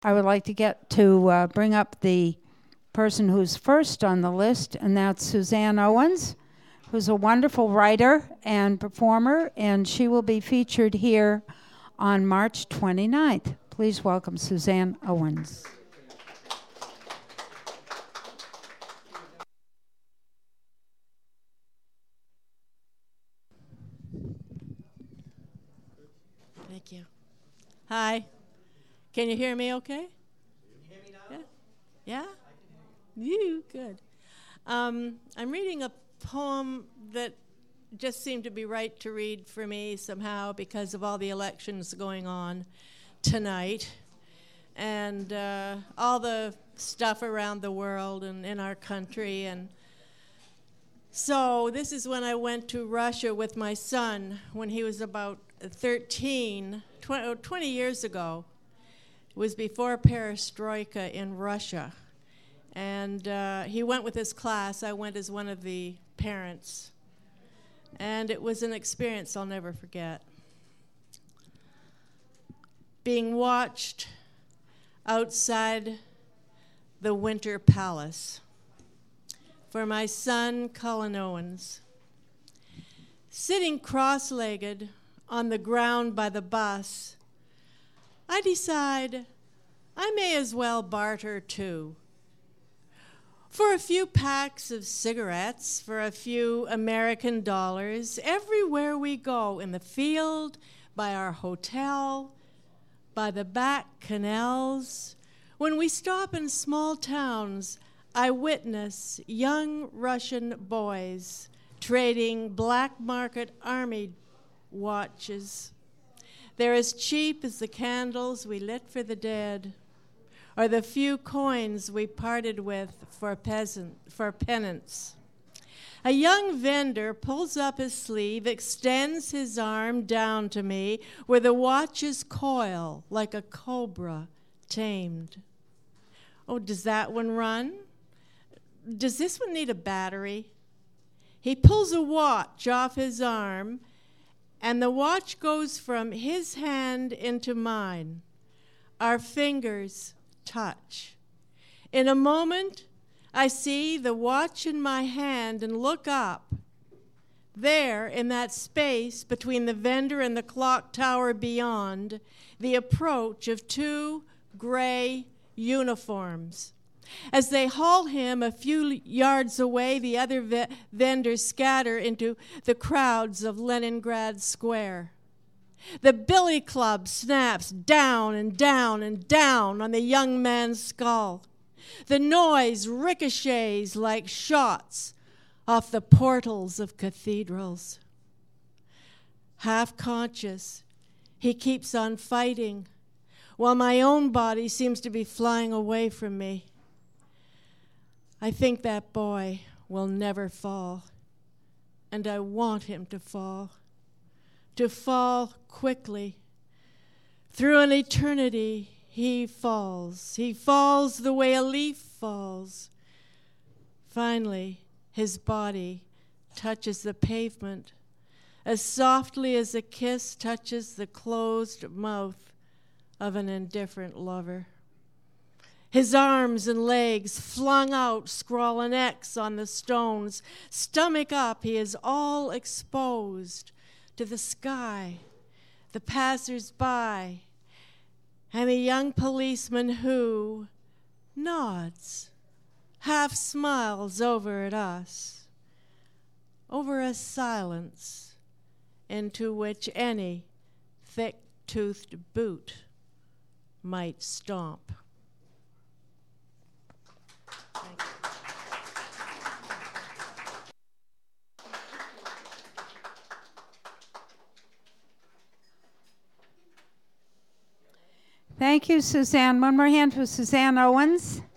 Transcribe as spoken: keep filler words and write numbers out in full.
I would like to get to uh, bring up the person who's first on the list, and that's Suzanne Owens, who's a wonderful writer and performer, and she will be featured here on March twenty-ninth. Please welcome Suzanne Owens. Thank you. Hi. Can you hear me okay? Can you hear me now? Yeah? Yeah? You, good. Um, I'm reading a poem that just seemed to be right to read for me somehow because of all the elections going on tonight and uh, all the stuff around the world and in our country. And so this is when I went to Russia with my son when he was about thirteen, twenty, twenty years ago. It was before perestroika in Russia. And uh, he went with his class. I went as one of the parents. And it was an experience I'll never forget. Being watched outside the Winter Palace for my son, Cullen Owens. Sitting cross-legged on the ground by the bus, I decide I may as well barter too. For a few packs of cigarettes, for a few American dollars, everywhere we go, in the field, by our hotel, by the back canals, when we stop in small towns, I witness young Russian boys trading black market army watches. They're as cheap as the candles we lit for the dead, or the few coins we parted with for peasant for penance. A young vendor pulls up his sleeve, extends his arm down to me, where the watches coil like a cobra tamed. Oh, does that one run? Does this one need a battery? He pulls a watch off his arm, and the watch goes from his hand into mine. Our fingers touch. In a moment, I see the watch in my hand and look up. There, in that space between the vendor and the clock tower beyond, the approach of two gray uniforms. As they haul him a few yards away, the other ve- vendors scatter into the crowds of Leningrad Square. The billy club snaps down and down and down on the young man's skull. The noise ricochets like shots off the portals of cathedrals. Half conscious, he keeps on fighting, while my own body seems to be flying away from me. I think that boy will never fall, and I want him to fall, to fall quickly. Through an eternity, he falls. He falls the way a leaf falls. Finally, his body touches the pavement as softly as a kiss touches the closed mouth of an indifferent lover. His arms and legs flung out scrawl an X on the stones. Stomach up, he is all exposed to the sky, the passers-by, and the young policeman who nods, half smiles over at us, over a silence into which any thick-toothed boot might stomp. Thank you. Thank you, Suzanne. One more hand for Suzanne Owens.